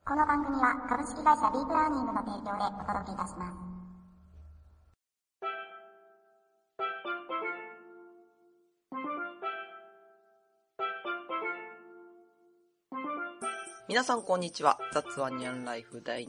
この番組は株式会社ディープラーニングの提供でお届けいたします。 皆さんこんにちは。雑話ニャンライフ第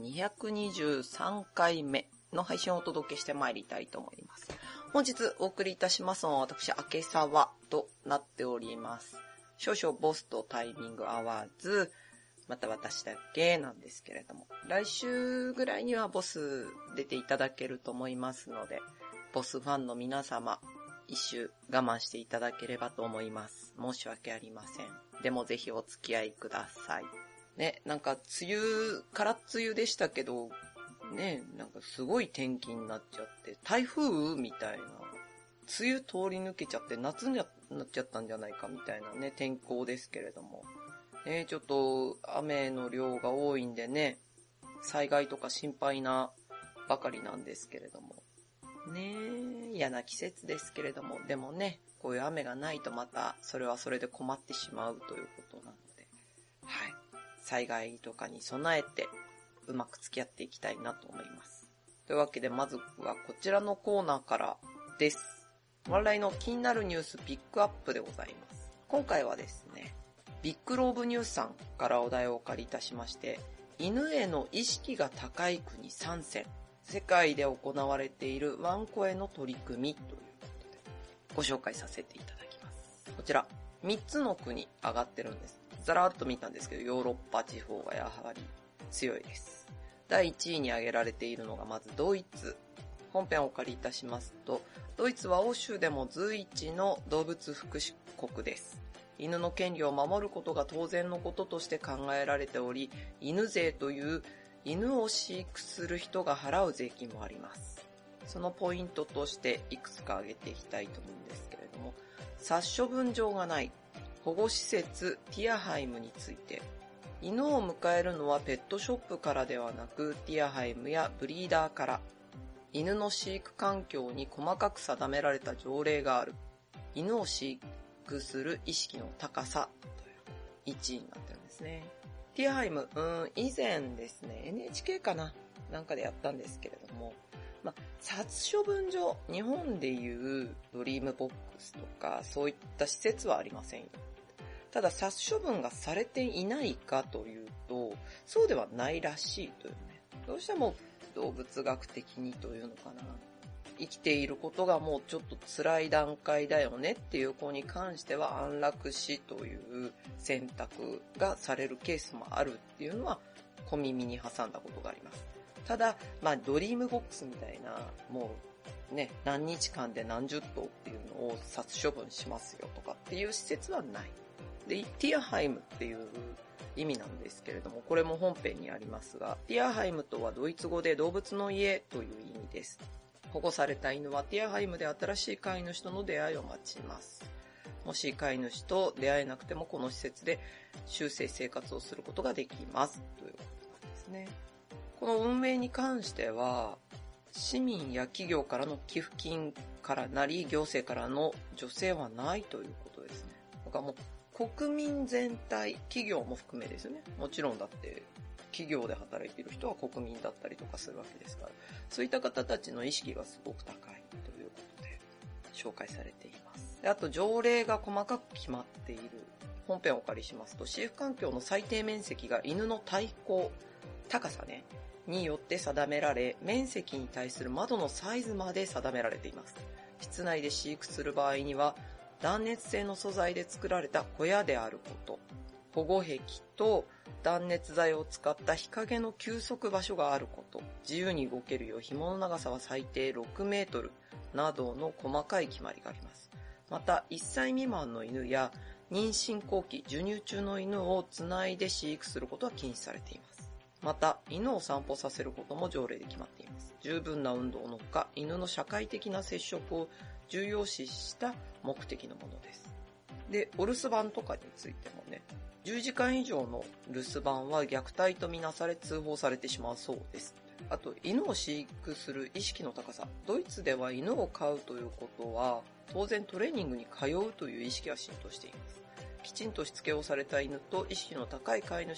223回目の配信をお届けしてまいりたいと思います。本日お送りいたしますのは私、明沢となっております。少々ボスとタイミング合わず、また私だけなんですけれども、来週ぐらいにはボス出ていただけると思いますので、ボスファンの皆様、一周我慢していただければと思います。申し訳ありません。でもぜひお付き合いください。ね、なんか空っ梅雨でしたけど、ね、なんかすごい天気になっちゃって、台風みたいな、梅雨通り抜けちゃって夏になっちゃったんじゃないかみたいなね、天候ですけれども。ね、ちょっと雨の量が多いんでね、災害とか心配なばかりなんですけれども。ね、嫌な季節ですけれども、でもね、こういう雨がないとまたそれはそれで困ってしまうということなので、はい。災害とかに備えてうまく付き合っていきたいなと思います。というわけでまずはこちらのコーナーからです。我々の気になるニュースピックアップでございます。今回はですね、ビッグローブニュースさんからお題をお借りいたしまして、犬への意識が高い国3選、世界で行われているワンコへの取り組みということでご紹介させていただきます。こちら3つの国上がってるんです。ざらっと見たんですけど、ヨーロッパ地方がやはり強いです。第1位に挙げられているのがまずドイツ。本編をお借りいたしますと、ドイツは欧州でも随一の動物福祉国です。犬の権利を守ることが当然のこととして考えられており、犬税という犬を飼育する人が払う税金もあります。そのポイントとしていくつか挙げていきたいと思うんですけれども、殺処分場がない保護施設ティアハイムについて、犬を迎えるのはペットショップからではなくティアハイムやブリーダーから、犬の飼育環境に細かく定められた条例がある。犬を飼育する意識の高さという1位になってるんですね。ティアハイム、以前ですね、NHK かななんかでやったんですけれども、殺処分場、日本でいうドリームボックスとかそういった施設はありませんよ。ただ殺処分がされていないかというと、そうではないらしいというね。どうしても動物学的にというのかな。生きていることがもうちょっと辛い段階だよねっていう子に関しては安楽死という選択がされるケースもあるっていうのは小耳に挟んだことがあります。ただ、ドリームボックスみたいな、もうね、何日間で何十頭っていうのを殺処分しますよとかっていう施設はない。で、ティアハイムっていう意味なんですけれども、これも本編にありますが、ティアハイムとはドイツ語で動物の家という意味です。保護された犬はティアハイムで新しい飼い主との出会いを待ちます。もし飼い主と出会えなくてもこの施設で終生生活をすることができますということなんですね。この運営に関しては市民や企業からの寄付金からなり行政からの助成はないということですね。だからもう国民全体、企業も含めですよね。もちろんだって企業で働いている人は国民だったりとかするわけですから、そういった方たちの意識がすごく高いということで紹介されています。で、あと条例が細かく決まっている。本編をお借りしますと、飼育環境の最低面積が犬の体高、高さね、によって定められ、面積に対する窓のサイズまで定められています。室内で飼育する場合には、断熱性の素材で作られた小屋であること、保護壁と断熱材を使った日陰の休息場所があること、自由に動けるよう紐の長さは最低6メートルなどの細かい決まりがあります。また、1歳未満の犬や妊娠後期、授乳中の犬をつないで飼育することは禁止されています。また、犬を散歩させることも条例で決まっています。十分な運動のほか、犬の社会的な接触を重要視した目的のものです。で、お留守番とかについてもね、10時間以上の留守番は虐待とみなされ通報されてしまうそうです。あと、犬を飼育する意識の高さ。ドイツでは犬を飼うということは、当然トレーニングに通うという意識が浸透しています。きちんとしつけをされた犬と意識の高い飼い主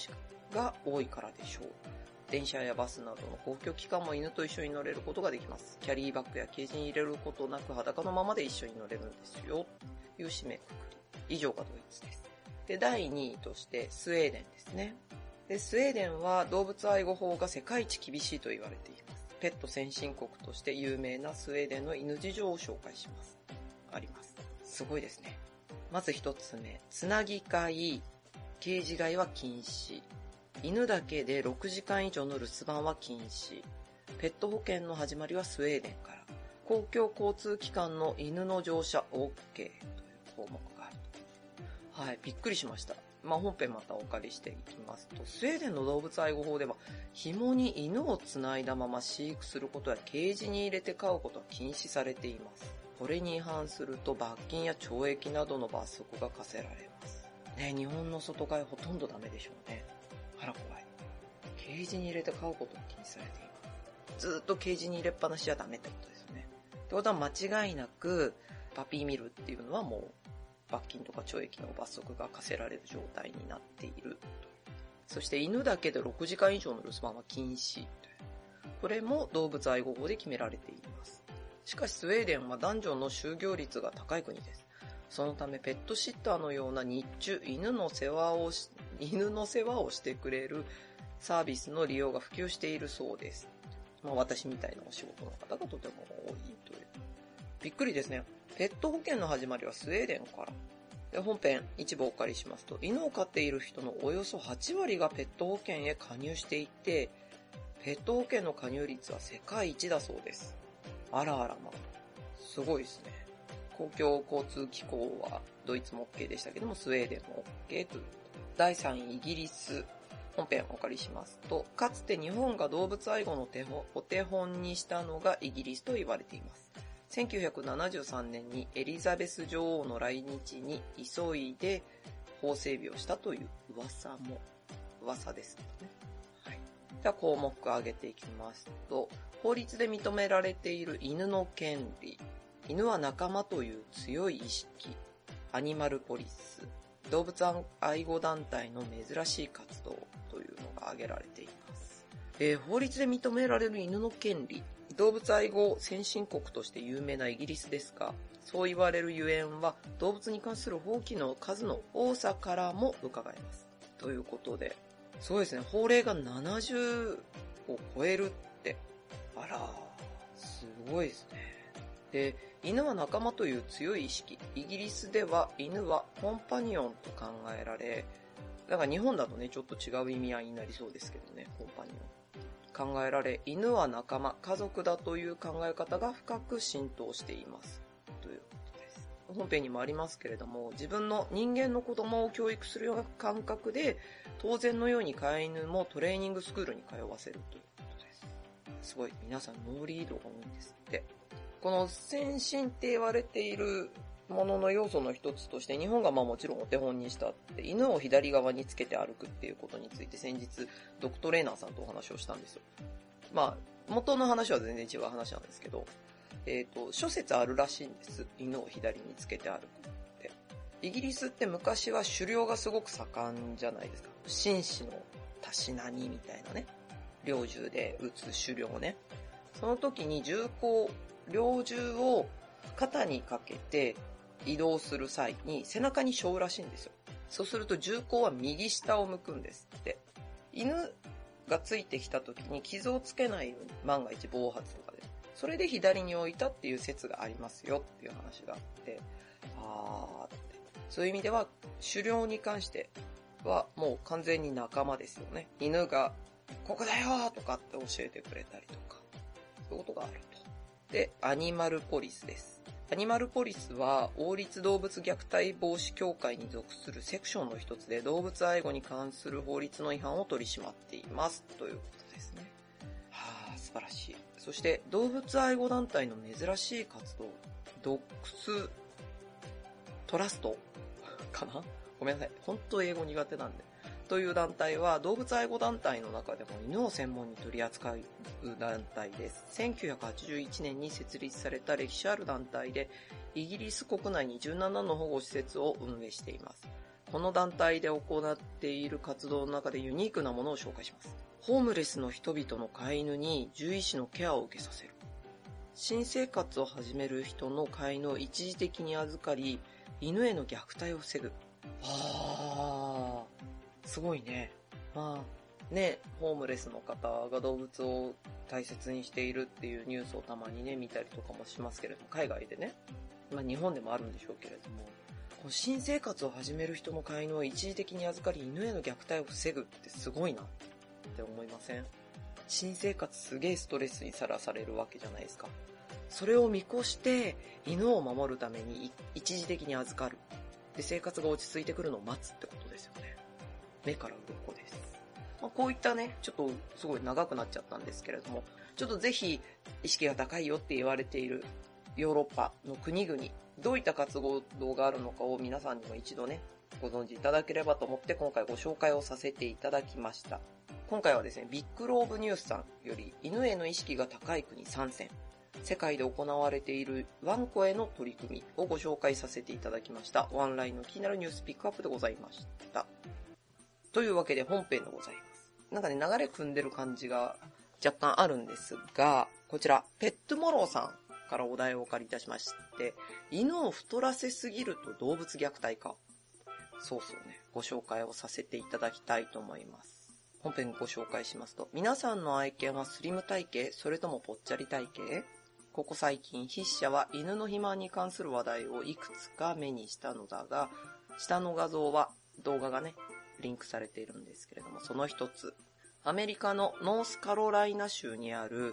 が多いからでしょう。電車やバスなどの公共機関も犬と一緒に乗れることができます。キャリーバッグやケージに入れることなく裸のままで一緒に乗れるんですよ。という締めくくり。以上がドイツです。で、第2位としてスウェーデンですね。で、スウェーデンは動物愛護法が世界一厳しいと言われています。ペット先進国として有名なスウェーデンの犬事情を紹介します。あります。すごいですね。まず一つ目、つなぎ飼い、ケージ飼いは禁止。犬だけで6時間以上の留守番は禁止。ペット保険の始まりはスウェーデンから。公共交通機関の犬の乗車 OK という項目がある。はい、びっくりしました。本編またお借りしていきますと、スウェーデンの動物愛護法では、紐に犬をつないだまま飼育することやケージに入れて飼うことは禁止されています。これに違反すると罰金や懲役などの罰則が課せられます。ね、日本の外飼いほとんどダメでしょうね。あら怖い。ケージに入れて飼うことが禁止されています。ずっとケージに入れっぱなしじゃダメってことですよね。ってことは間違いなく、パピーミルっていうのはもう、罰金とか懲役の罰則が課せられる状態になっている。そして犬だけで6時間以上の留守番は禁止。これも動物愛護法で決められています。しかしスウェーデンは男女の就業率が高い国です。そのためペットシッターのような日中犬の世話をしてくれるサービスの利用が普及しているそうです。私みたいなお仕事の方がとても多いという。びっくりですね。ペット保険の始まりはスウェーデンから。で、本編一部お借りしますと、犬を飼っている人のおよそ8割がペット保険へ加入していて、ペット保険の加入率は世界一だそうです。あらあらすごいですね。公共交通機構はドイツも OK でしたけども、スウェーデンも OK という。第3位、イギリス。本編お借りしますと、かつて日本が動物愛護のお手本にしたのがイギリスと言われています。1973年にエリザベス女王の来日に急いで法整備をしたという噂ですね。はい。では項目を挙げていきますと、法律で認められている犬の権利、犬は仲間という強い意識、アニマルポリス、動物愛護団体の珍しい活動というのが挙げられています。法律で認められる犬の権利、動物愛護先進国として有名なイギリスですが、そう言われるゆえんは動物に関する法規の数の多さからも伺えます。ということで、そうですね、法令が70を超えるって、あら、すごいですね。で、犬は仲間という強い意識。イギリスでは犬はコンパニオンと考えられ、だから日本だとね、ちょっと違う意味合いになりそうですけどね、コンパニオン。考えられ、犬は仲間、家族だという考え方が深く浸透しています。ということです。本編にもありますけれども、自分の人間の子供を教育するような感覚で、当然のように飼い犬もトレーニングスクールに通わせるということです。すごい、皆さんノーリードが多いんですって。この先進って言われているものの要素の一つとして、日本がもちろんお手本にしたって、犬を左側につけて歩くっていうことについて先日、ドクトレーナーさんとお話をしたんですよ。元の話は全然違う話なんですけど、諸説あるらしいんです。犬を左につけて歩くって。イギリスって昔は狩猟がすごく盛んじゃないですか。紳士のたしなみみたいなね。猟銃で撃つ狩猟ね。その時に猟銃を肩にかけて移動する際に背中に背負うらしいんですよ。そうすると銃口は右下を向くんですって。犬がついてきた時に傷をつけないように、万が一暴発とかで。それで左に置いたっていう説がありますよっていう話があって、そういう意味では狩猟に関してはもう完全に仲間ですよね。犬がここだよとかって教えてくれたりとか、そういうことがあると。で、アニマルポリスです。アニマルポリスは王立動物虐待防止協会に属するセクションの一つで、動物愛護に関する法律の違反を取り締まっていますということですね。素晴らしい。そして動物愛護団体の珍しい活動、ドッグストラストかな、ごめんなさい、本当英語苦手なんで。という団体は動物愛護団体の中でも犬を専門に取り扱う団体です。1981年に設立された歴史ある団体で、イギリス国内に17の保護施設を運営しています。 この団体で行っている活動の中でユニークなものを紹介します。ホームレスの人々の飼い犬に獣医師のケアを受けさせる。新生活を始める人の飼い犬を一時的に預かり、犬への虐待を防ぐ。すごいね。まあね、ホームレスの方が動物を大切にしているっていうニュースをたまにね見たりとかもしますけれども、海外でね、まあ日本でもあるんでしょうけれども、この新生活を始める人の飼い犬を一時的に預かり犬への虐待を防ぐってすごいなって思いません？新生活すげえストレスにさらされるわけじゃないですか。それを見越して犬を守るために一時的に預かる。で、生活が落ち着いてくるのを待つってことですよね。目から鱗です。まあ、こういったね、ちょっとすごい長くなっちゃったんですけれども、ちょっとぜひ意識が高いよって言われているヨーロッパの国々、どういった活動があるのかを皆さんにも一度ね、ご存知いただければと思って今回ご紹介をさせていただきました。今回はですね、ビッグローブニュースさんより犬への意識が高い国3選、世界で行われているワンコへの取り組みをご紹介させていただきました。ワンラインの気になるニュースピックアップでございました。というわけで本編でございます。なんかね、流れ組んでる感じが若干あるんですが、こちら、ペットモローさんからお題をお借りいたしまして、犬を太らせすぎると動物虐待か。そうね、ご紹介をさせていただきたいと思います。本編ご紹介しますと、皆さんの愛犬はスリム体型、それともぽっちゃり体型？ここ最近、筆者は犬の肥満に関する話題をいくつか目にしたのだが、下の画像は動画がね、リンクされているんですけれども、その一つ、アメリカのノースカロライナ州にある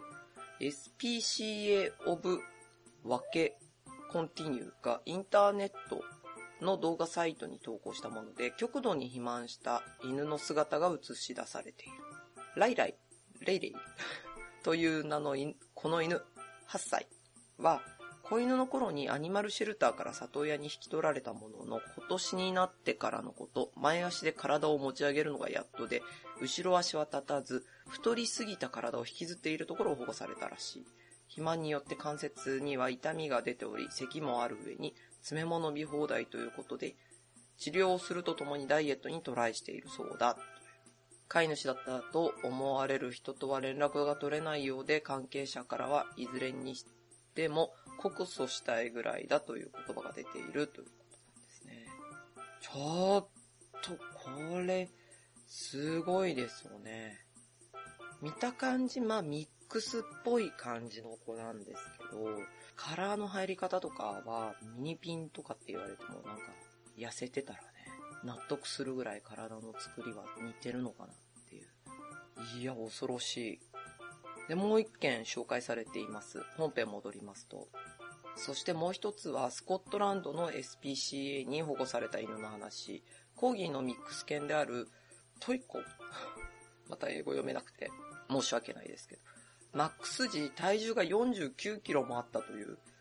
SPCA of Wake Continue がインターネットの動画サイトに投稿したもので、極度に肥満した犬の姿が映し出されている。レイレイという名のこの犬8歳は、子犬の頃にアニマルシェルターから里親に引き取られたものの、今年になってからのこと、前足で体を持ち上げるのがやっとで、後ろ足は立たず、太りすぎた体を引きずっているところを保護されたらしい。肥満によって関節には痛みが出ており、咳もある上に、詰め物見放題ということで、治療をするとともにダイエットにトライしているそうだ。飼い主だったと思われる人とは連絡が取れないようで、関係者からはいずれにしても告訴したいぐらいだという言葉が出ているということなんですね。ちょっとこれすごいですよね。見た感じミックスっぽい感じの子なんですけど、カラーの入り方とかはミニピンとかって言われてもなんか痩せてたらね、納得するぐらい体の作りは似てるのかなっていう。いや、恐ろしい。で、もう一件紹介されています。本編戻りますと。そしてもう一つはスコットランドの SPCA に保護された犬の話。コーギーのミックス犬であるトイコ。また英語読めなくて申し訳ないですけど。マックス時体重が49キロもあったという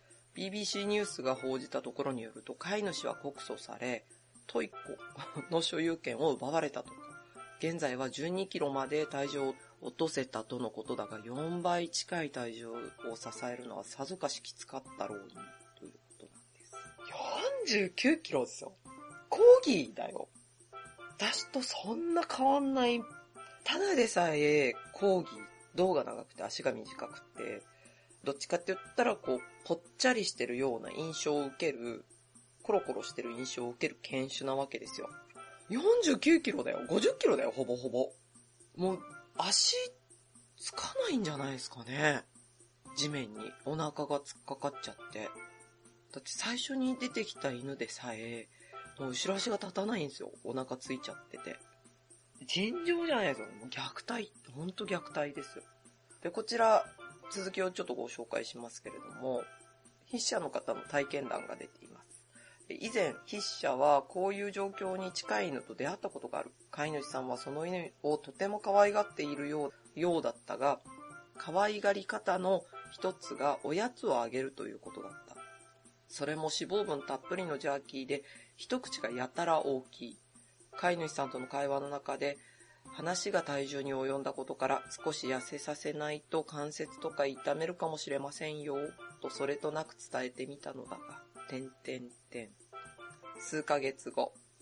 BBC ニュースが報じたところによると、飼い主は告訴され、トイコの所有権を奪われたとか。現在は12キロまで体重を落とせたとのことだが、4倍近い体重を支えるのはさぞかしきつかったろうにということなんです。49キロですよ。コーギーだよ。私とそんな変わんない。ただでさえコーギー胴が長くて足が短くて、どっちかって言ったらぽっちゃりしてるような印象を受ける、コロコロしてる印象を受ける犬種なわけですよ。49キロだよ。50キロだよ、ほぼほぼ。もう、足、つかないんじゃないですかね。地面にお腹が突っかかっちゃって。だって最初に出てきた犬でさえ、もう後ろ足が立たないんですよ。お腹ついちゃってて。尋常じゃないですよ。もう虐待。ほんと虐待ですよ。で、こちら、続きをちょっとご紹介しますけれども、筆者の方の体験談が出ています。以前、筆者はこういう状況に近い犬と出会ったことがある。飼い主さんはその犬をとても可愛がっているようだったが、可愛がり方の一つがおやつをあげるということだった。それも脂肪分たっぷりのジャーキーで、一口がやたら大きい。飼い主さんとの会話の中で、話が体重に及んだことから少し痩せさせないと関節とか痛めるかもしれませんよ、とそれとなく伝えてみたのだが、数ヶ月後、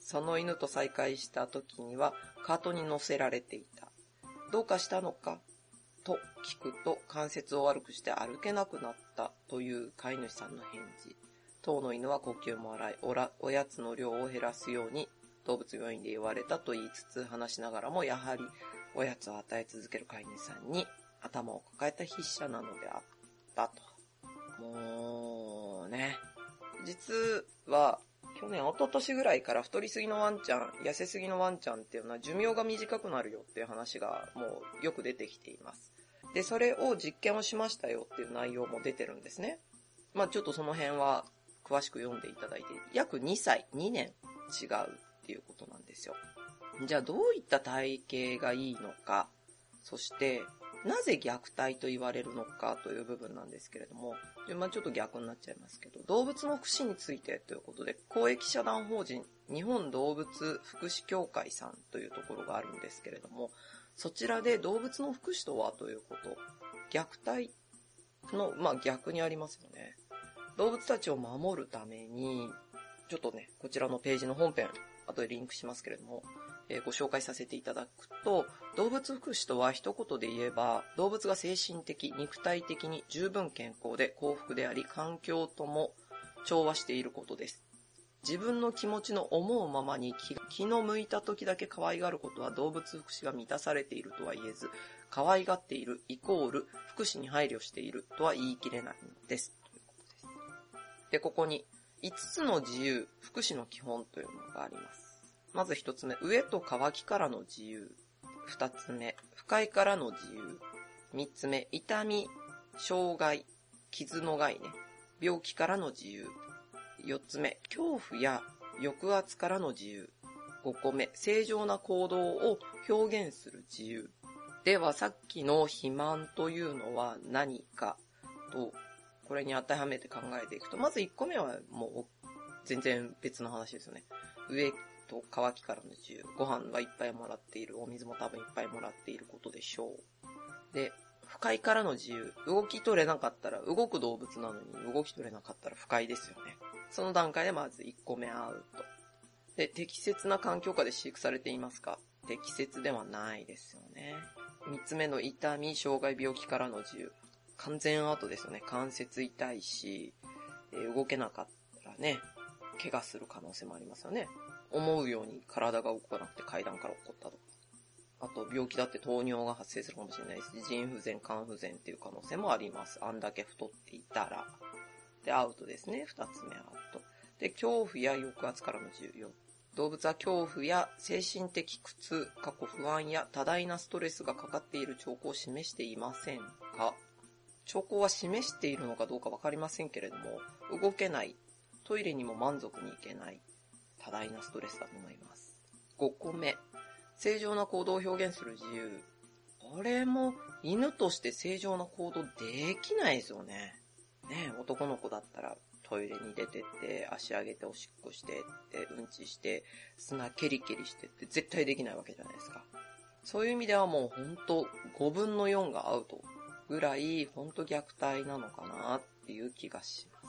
その犬と再会した時にはカートに乗せられていた。どうかしたのかと聞くと、関節を悪くして歩けなくなったという飼い主さんの返事。当の犬は呼吸も荒い、おやつの量を減らすように動物病院で言われたと言いつつ、話しながらもやはりおやつを与え続ける飼い主さんに頭を抱えた筆者なのであったと。もうね、実は去年、一昨年ぐらいから太りすぎのワンちゃん、痩せすぎのワンちゃんっていうのは寿命が短くなるよっていう話がもうよく出てきています。で、それを実験をしましたよっていう内容も出てるんですね。ちょっとその辺は詳しく読んでいただいて、約2歳、2年違うっていうことなんですよ。じゃあどういった体型がいいのか、そしてなぜ虐待と言われるのかという部分なんですけれども、ちょっと逆になっちゃいますけど、動物の福祉についてということで、公益社団法人日本動物福祉協会さんというところがあるんですけれども、そちらで動物の福祉とはということ、虐待の、逆にありますよね。動物たちを守るために、ちょっとね、こちらのページの本編、後でリンクしますけれども、ご紹介させていただくと、動物福祉とは一言で言えば、動物が精神的、肉体的に十分健康で幸福であり、環境とも調和していることです。自分の気持ちの思うままに気の向いた時だけ可愛がることは動物福祉が満たされているとは言えず、可愛がっているイコール福祉に配慮しているとは言い切れないのです。ということです。で、ここに5つの自由、福祉の基本というのがあります。まず1つ目、飢えと渇きからの自由。2つ目、不快からの自由。3つ目、痛み、障害、傷の害ね、病気からの自由。4つ目、恐怖や抑圧からの自由。5個目、正常な行動を表現する自由。では、さっきの肥満というのは何かと、これに当てはめて考えていくと、まず1個目はもう全然別の話ですよね。飢えと渇きからの自由。ご飯はいっぱいもらっている。お水も多分いっぱいもらっていることでしょう。で、不快からの自由。動き取れなかったら、動く動物なのに動き取れなかったら不快ですよね。その段階でまず1個目アウト。で、適切な環境下で飼育されていますか？適切ではないですよね。3つ目の痛み、障害、病気からの自由。完全アウトですよね。関節痛いし、動けなかったらね、怪我する可能性もありますよね。思うように体が動かなくて階段から落っこったとか。あと病気だって糖尿が発生するかもしれないし、腎不全、肝不全っていう可能性もあります。あんだけ太っていたら。で、アウトですね。2つ目アウト。で、恐怖や抑圧からの自由。動物は恐怖や精神的苦痛、不安や多大なストレスがかかっている兆候を示していませんか？兆候は示しているのかどうかわかりませんけれども、動けない、トイレにも満足に行けない、多大なストレスだと思います。5個目、正常な行動を表現する自由。これも犬として正常な行動できないですよね。ね、男の子だったらトイレに出てって足上げておしっこしてってうんちして砂ケリケリしてって絶対できないわけじゃないですか。そういう意味ではもうほんと5分の4がアウトぐらいほんと虐待なのかなっていう気がします。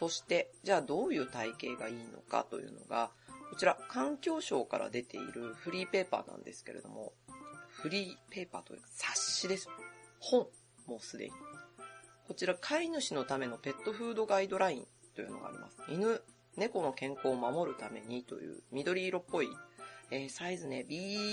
そしてじゃあどういう体型がいいのかというのがこちら環境省から出ているフリーペーパーなんですけれども、フリーペーパーというか冊子です。本、もうすでに。こちら飼い主のためのペットフードガイドラインというのがあります。犬、猫の健康を守るためにという緑色っぽい、サイズね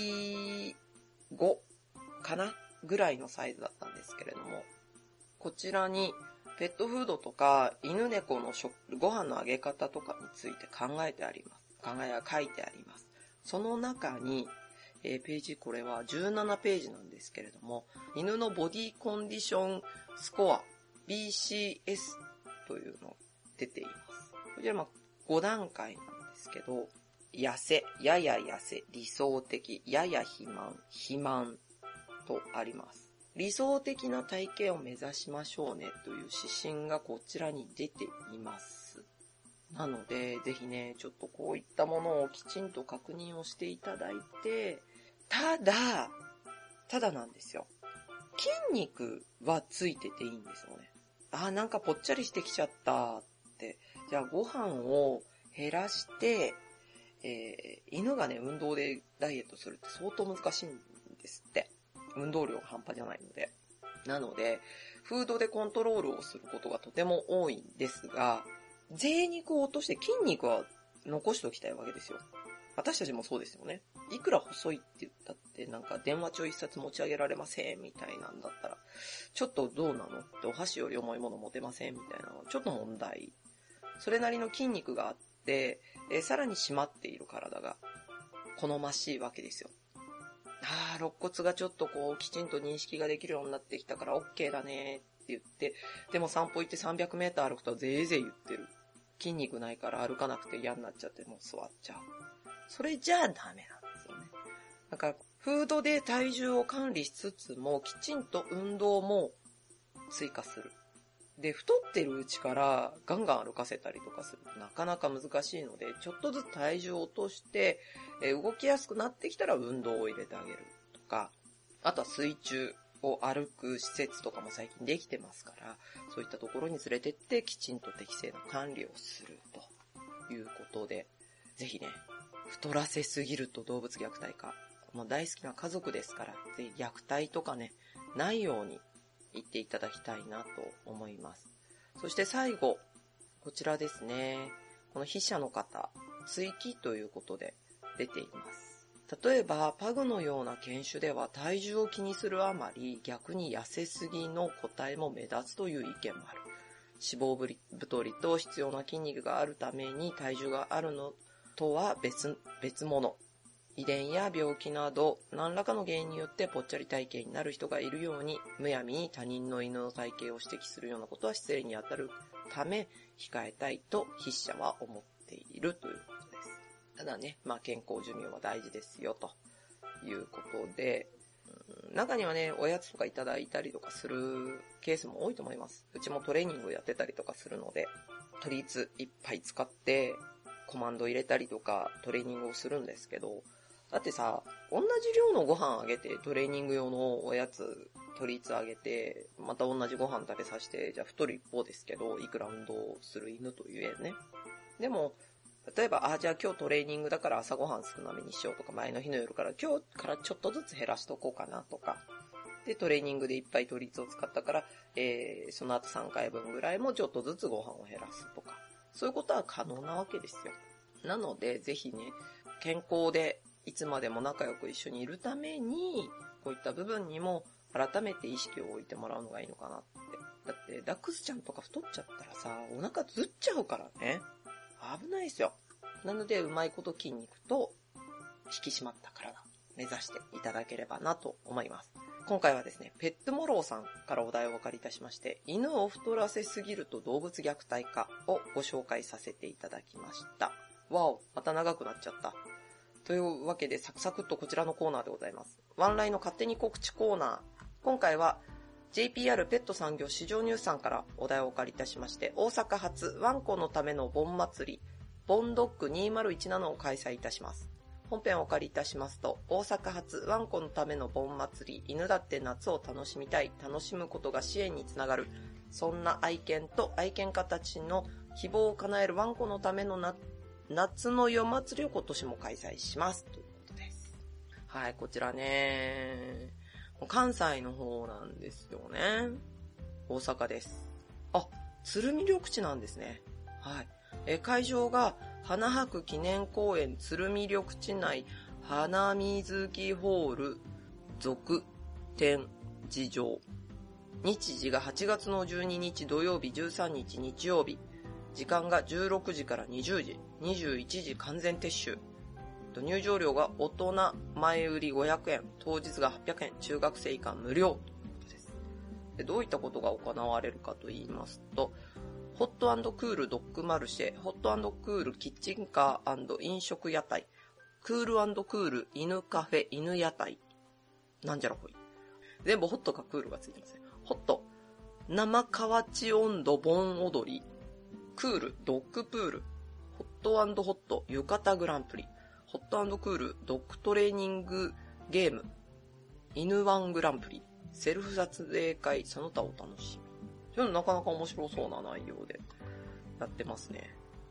B5 かなぐらいのサイズだったんですけれども、こちらにペットフードとか犬猫のご飯のあげ方とかについて考えてあります。考えが書いてあります。その中に、ページこれは17ページなんですけれども、犬のボディコンディションスコア BCS というのが出ています。こちら5段階なんですけど、痩せ、やや痩せ、理想的、やや肥満、肥満とあります。理想的な体型を目指しましょうねという指針がこちらに出ています。なので、ぜひね、ちょっとこういったものをきちんと確認をしていただいて、ただなんですよ。筋肉はついてていいんですよね。なんかぽっちゃりしてきちゃったって。じゃあご飯を減らして、 犬がね、運動でダイエットするって相当難しいんですって。運動量が半端じゃないので。なので、フードでコントロールをすることがとても多いんですが、贅肉を落として筋肉は残しておきたいわけですよ。私たちもそうですよね。いくら細いって言ったって、なんか電話帳一冊持ち上げられませんみたいなんだったら、ちょっとどうなのってお箸より重いもの持てませんみたいなのはちょっと問題。それなりの筋肉があって、さらに締まっている体が好ましいわけですよ。肋骨がちょっとこうきちんと認識ができるようになってきたから OK だねって言って、でも散歩行って300メーター歩くとぜいぜい言ってる。筋肉ないから歩かなくて嫌になっちゃってもう座っちゃう。それじゃあダメなんですよね。だからフードで体重を管理しつつもきちんと運動も追加する。で、太ってるうちからガンガン歩かせたりとかするとなかなか難しいので、ちょっとずつ体重を落として、動きやすくなってきたら運動を入れてあげるとか、あとは水中を歩く施設とかも最近できてますから、そういったところに連れてってきちんと適正な管理をするということで、ぜひね、太らせすぎると動物虐待か。もう大好きな家族ですから、ぜひ虐待とかね、ないように言っていただきたいなと思います。そして最後、こちらですね。この筆者の方、追記ということで出ています。例えば、パグのような犬種では体重を気にするあまり、逆に痩せすぎの個体も目立つという意見もある。脂肪太りと必要な筋肉があるために体重があるのとは別物。遺伝や病気など何らかの原因によってぽっちゃり体型になる人がいるように、むやみに他人の犬の体型を指摘するようなことは失礼に当たるため控えたいと筆者は思っているということです。ただね、健康寿命は大事ですよということで、中にはね、おやつとかいただいたりとかするケースも多いと思います。うちもトレーニングをやってたりとかするので、トリーツいっぱい使ってコマンド入れたりとかトレーニングをするんですけど、だってさ、同じ量のご飯あげて、トレーニング用のおやつ、トリーツあげて、また同じご飯食べさせて、じゃあ太る一方ですけど、いくら運動する犬と言えね。でも、例えば、じゃあ今日トレーニングだから朝ごはん少なめにしようとか、前の日の夜から今日からちょっとずつ減らしとこうかなとか。で、トレーニングでいっぱいトリーツを使ったから、その後3回分ぐらいもちょっとずつご飯を減らすとか。そういうことは可能なわけですよ。なので、ぜひね、健康でいつまでも仲良く一緒にいるために、こういった部分にも改めて意識を置いてもらうのがいいのかなって。だって、ダックスちゃんとか太っちゃったらさ、お腹ずっちゃうからね。危ないですよ。なので、うまいこと筋肉と引き締まった体目指していただければなと思います。今回はですね、ペットモローさんからお題をお借りいたしまして、犬を太らせすぎると動物虐待かをご紹介させていただきました。わお、また長くなっちゃった。というわけで、サクサクっとこちらのコーナーでございます。ワンライの勝手に告知コーナー。今回は JPR ペット産業市場ニュースさんからお題をお借りいたしまして、大阪発ワンコのための盆祭り、ボンドッグ2017を開催いたします。本編をお借りいたしますと、大阪発ワンコのための盆祭り、犬だって夏を楽しみたい、楽しむことが支援につながる、そんな愛犬と愛犬家たちの希望を叶えるワンコのための夏の夜祭りを今年も開催しますということです。はい、こちらね、関西の方なんですよね。大阪です。鶴見緑地なんですね。はい。会場が花博記念公園鶴見緑地内花水木ホール続展示場。日時が8月の12日土曜日、13日日曜日。時間が16時から20時、21時完全撤収。入場料が大人前売り500円、当日が800円、中学生以下無料ということです。で、どういったことが行われるかと言いますと、ホット&クールドッグマルシェ、ホット&クールキッチンカー&飲食屋台、クール&クール犬カフェ犬屋台。なんじゃらほい。全部ホットかクールがついてますね。ホット、生河内温度盆踊り、クールドッグプール、ホット&ホット浴衣グランプリ、ホット&クールドッグトレーニングゲーム、犬ワングランプリ、セルフ撮影会、その他お楽しみ。なかなか面白そうな内容でやってますね。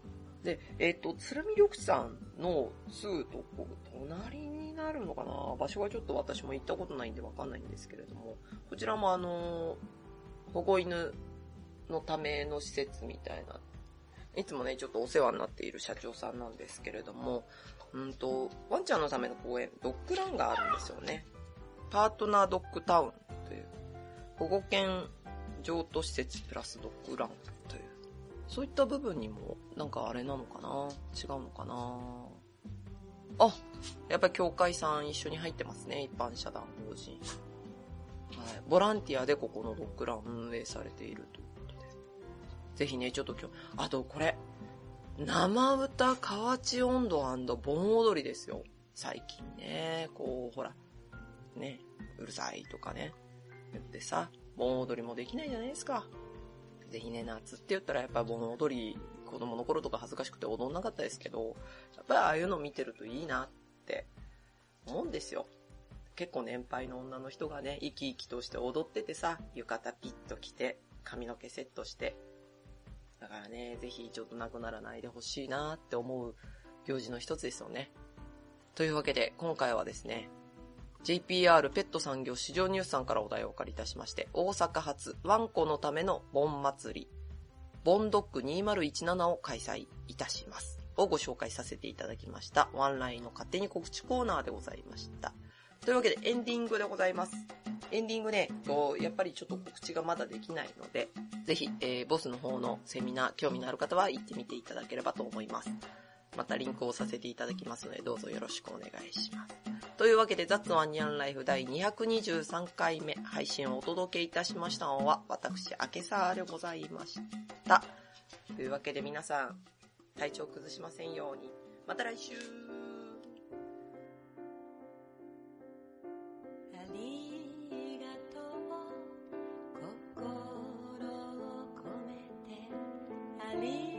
で、鶴見緑地さんのすぐと隣になるのかな、場所がちょっと私も行ったことないんでわかんないんですけれども、こちらも保護犬のための施設みたいな、いつもね、ちょっとお世話になっている社長さんなんですけれども、ワンちゃんのための公園、ドッグランがあるんですよね。パートナードッグタウンという、保護犬譲渡施設プラスドッグランという、そういった部分にも、なんかあれなのかな、違うのかな。あ、やっぱり協会さん一緒に入ってますね、一般社団法人。はい、ボランティアでここのドッグラン運営されているということで。ぜひね、ちょっと今日、あとこれ、生歌河内音頭盆踊りですよ。最近ね、こう、ほら、ね、うるさいとかね、言ってさ、盆踊りもできないじゃないですか。ぜひね、夏って言ったらやっぱ盆踊り、子供の頃とか恥ずかしくて踊んなかったですけど、やっぱりああいうの見てるといいなって思うんですよ。結構年配の女の人がね、生き生きとして踊っててさ、浴衣ピッと着て、髪の毛セットして。だからね、ぜひちょっとなくならないでほしいなって思う行事の一つですよね。というわけで、今回はですね、JPR ペット産業市場ニュースさんからお題をお借りいたしまして、大阪発ワンコのための盆祭り、ボンドッグ2017を開催いたします。をご紹介させていただきました。ワンラインの勝手に告知コーナーでございました。というわけでエンディングでございます。エンディングね、やっぱりちょっと告知がまだできないので、ぜひ、ボスの方のセミナー、興味のある方は行ってみていただければと思います。またリンクをさせていただきますので、どうぞよろしくお願いします。というわけで、ザッツワンニャンライフ第223回目配信をお届けいたしましたのは、私、明沢でございました。というわけで皆さん、体調崩しませんように。また来週。 ありがとう、心を込めてあり